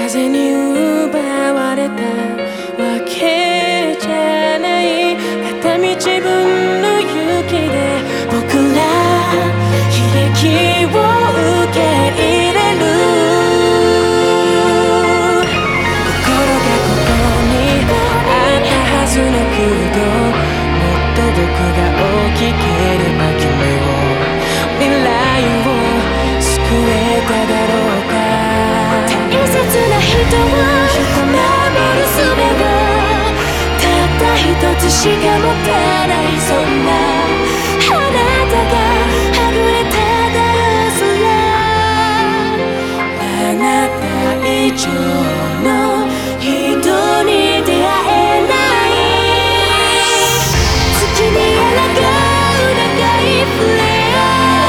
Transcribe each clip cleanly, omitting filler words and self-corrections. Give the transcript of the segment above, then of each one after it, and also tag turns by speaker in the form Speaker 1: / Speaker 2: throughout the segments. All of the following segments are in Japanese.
Speaker 1: 風に奪われたわけじゃない。片道分の雪で僕ら悲劇を受け入れる。心がここにあったはずの空洞、もっと僕が大きければ君を未来を救えただろうか。大切な人を守る術をたった一つしか持たない。そんなあなたがはぐれただろう空。あなた以上の人に出会えない。月に抗う長いフレア、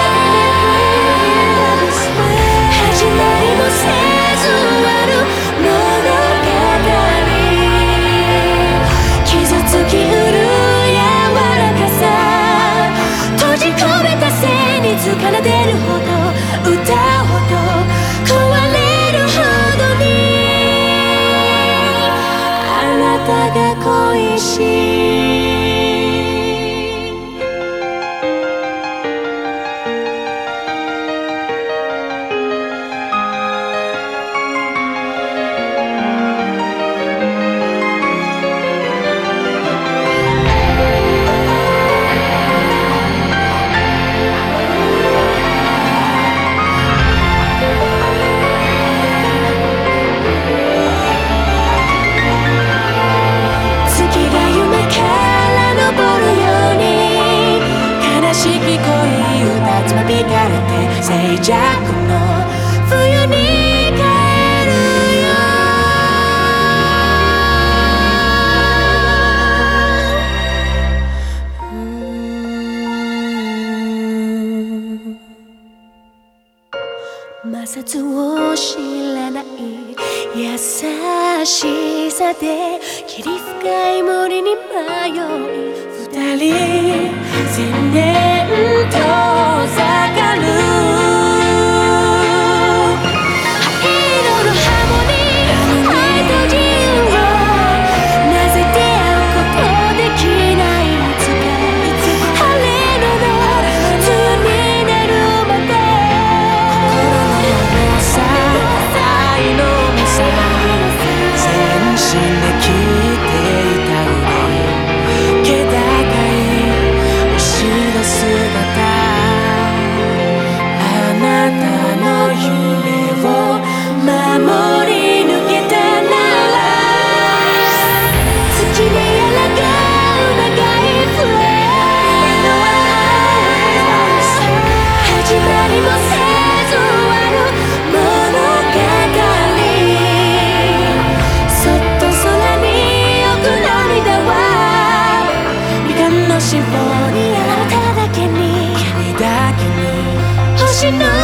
Speaker 1: 始まりもせず終わる物語。傷つきうる柔らかさ、閉じ込めた旋律奏でるほど、歌うほど、壊れるほどにあなたが恋しい。静寂の冬に帰るよ。摩擦を知らない優しさで霧深い森に迷い、二人千年遠ざかる。シンフォニア、あなただけに君だけに星の